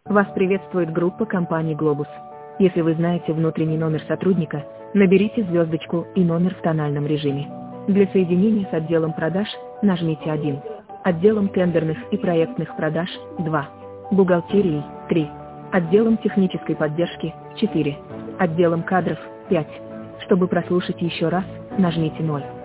Вас приветствует группа компании «Глобус». Если вы знаете внутренний номер сотрудника, наберите звездочку и номер в тональном режиме. Для соединения с отделом продаж нажмите 1. Отделом тендерных и проектных продаж 2. Бухгалтерией 3. Отделом технической поддержки 4. Отделом кадров 5. Чтобы прослушать еще раз, нажмите 0.